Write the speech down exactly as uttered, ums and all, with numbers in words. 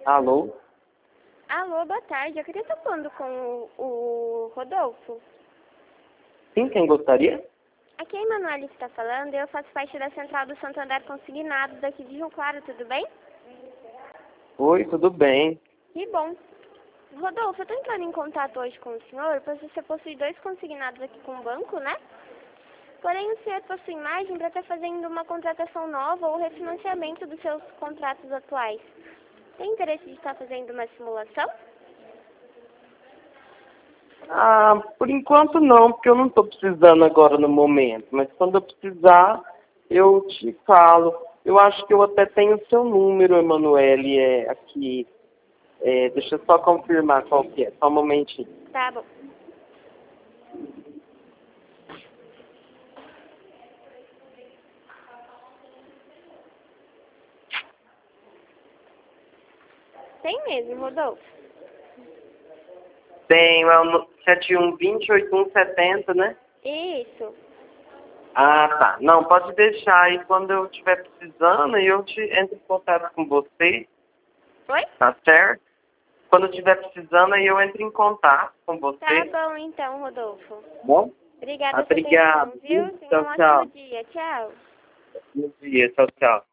Alô? Alô, boa tarde. Eu queria estar falando com o, o Rodolfo. Sim, quem gostaria? Aqui é a Emanuele que está falando e eu faço parte da Central do Santander Consignados daqui de Rio Claro, tudo bem? Oi, tudo bem? Que bom. Rodolfo, eu estou entrando em contato hoje com o senhor, pois você possui dois consignados aqui com o banco, né? Porém, o senhor possui margem para estar fazendo uma contratação nova ou refinanciamento dos seus contratos atuais. Tem interesse de estar fazendo uma simulação? Ah, por enquanto não, porque eu não estou precisando agora no momento. Mas quando eu precisar, eu te falo. Eu acho que eu até tenho o seu número, Emanuele, é, aqui. É, deixa eu só confirmar qual que é. Só um momentinho. Tá bom. Tem mesmo, Rodolfo. Tenho, é o sete um dois zero oito um sete zero, né? Isso. Ah, tá. Não, pode deixar aí quando eu estiver precisando e eu te entro em contato com você, Oi? tá certo? Quando eu estiver precisando aí eu entro em contato com Tá você, bom então, Rodolfo. bom? Obrigada pela Obrigado, atenção, viu? viu? Tenha Tchau, um ótimo tchau. dia. Tchau. Bom dia, tchau, tchau.